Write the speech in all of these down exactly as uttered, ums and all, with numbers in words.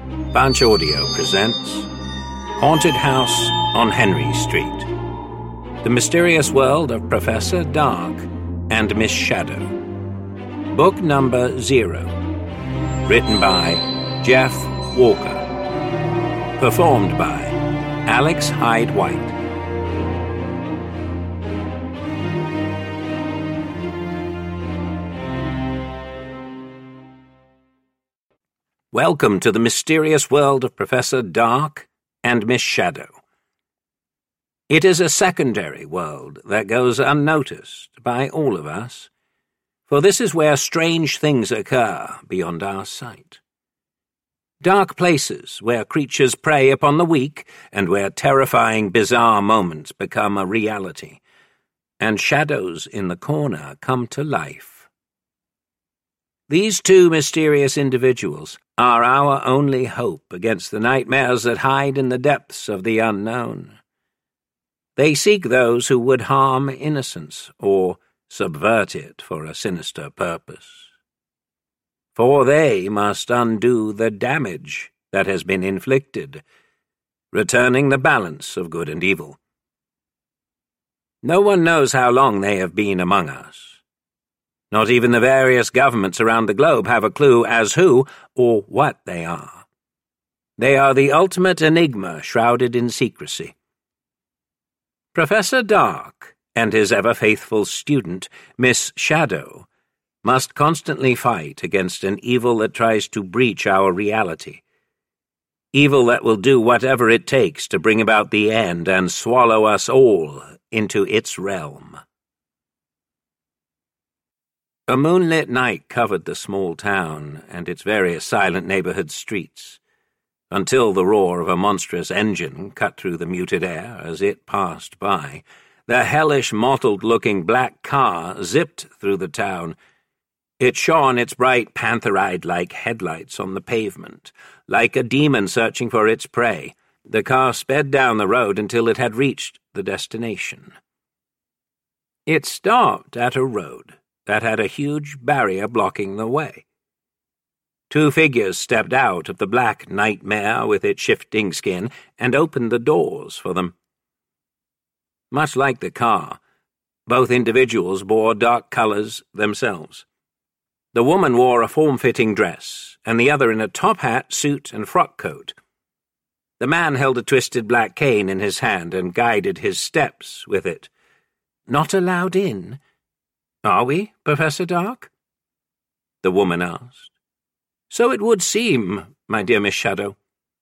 Bunch Audio presents Haunted House on Henry Street. The Mysterious World of Professor Dark and Miss Shadow. Book number zero. Written by Jeff Walker. Performed by Alex Hyde-White. Welcome to the mysterious world of Professor Dark and Miss Shadow. It is a secondary world that goes unnoticed by all of us, for this is where strange things occur beyond our sight. Dark places where creatures prey upon the weak and where terrifying, bizarre moments become a reality, and shadows in the corner come to life. These two mysterious individuals are our only hope against the nightmares that hide in the depths of the unknown. They seek those who would harm innocence or subvert it for a sinister purpose. For they must undo the damage that has been inflicted, returning the balance of good and evil. No one knows how long they have been among us. Not even the various governments around the globe have a clue as who or what they are. They are the ultimate enigma shrouded in secrecy. Professor Dark and his ever-faithful student, Miss Shadow, must constantly fight against an evil that tries to breach our reality. Evil that will do whatever it takes to bring about the end and swallow us all into its realm. A moonlit night covered the small town and its various silent neighborhood streets, until the roar of a monstrous engine cut through the muted air as it passed by. The hellish, mottled-looking black car zipped through the town. It shone its bright panther-eyed-like headlights on the pavement, like a demon searching for its prey. The car sped down the road until it had reached the destination. It stopped at a road that had a huge barrier blocking the way. Two figures stepped out of the black nightmare with its shifting skin and opened the doors for them. Much like the car, both individuals bore dark colors themselves. The woman wore a form-fitting dress, and the other in a top hat, suit, and frock coat. The man held a twisted black cane in his hand and guided his steps with it. "Not allowed in? Are we, Professor Dark?" the woman asked. "So it would seem, my dear Miss Shadow."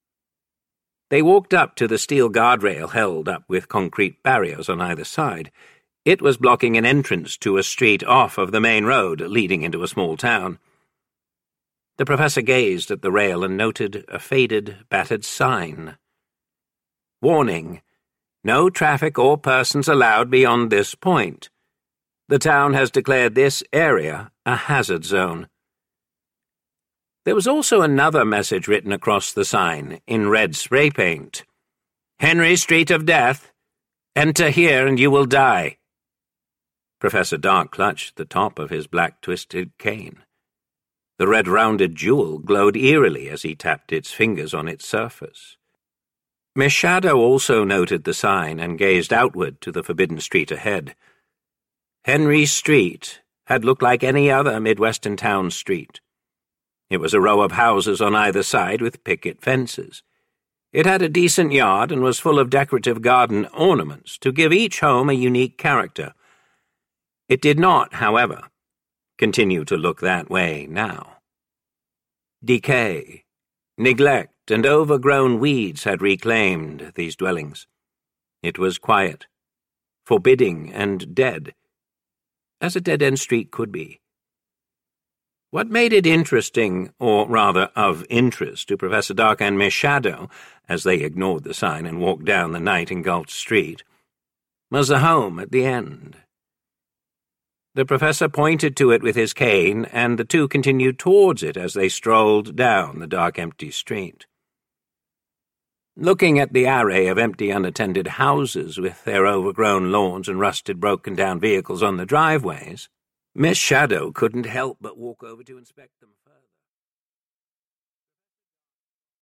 They walked up to the steel guardrail held up with concrete barriers on either side. It was blocking an entrance to a street off of the main road leading into a small town. The professor gazed at the rail and noted a faded, battered sign. "Warning: no traffic or persons allowed beyond this point. The town has declared this area a hazard zone." There was also another message written across the sign, in red spray paint. "Henry Street of Death. Enter here and you will die." Professor Dark clutched the top of his black twisted cane. The red-rounded jewel glowed eerily as he tapped its fingers on its surface. Miss Shadow also noted the sign and gazed outward to the forbidden street ahead. Henry Street had looked like any other Midwestern town street. It was a row of houses on either side with picket fences. It had a decent yard and was full of decorative garden ornaments to give each home a unique character. It did not, however, continue to look that way now. Decay, neglect, and overgrown weeds had reclaimed these dwellings. It was quiet, forbidding, and dead, as a dead-end street could be. What made it interesting, or rather of interest, to Professor Dark and Miss Shadow, as they ignored the sign and walked down the night-engulfed street, was the home at the end. The professor pointed to it with his cane, and the two continued towards it as they strolled down the dark, empty street. Looking at the array of empty, unattended houses with their overgrown lawns and rusted, broken-down vehicles on the driveways, Miss Shadow couldn't help but walk over to inspect them first.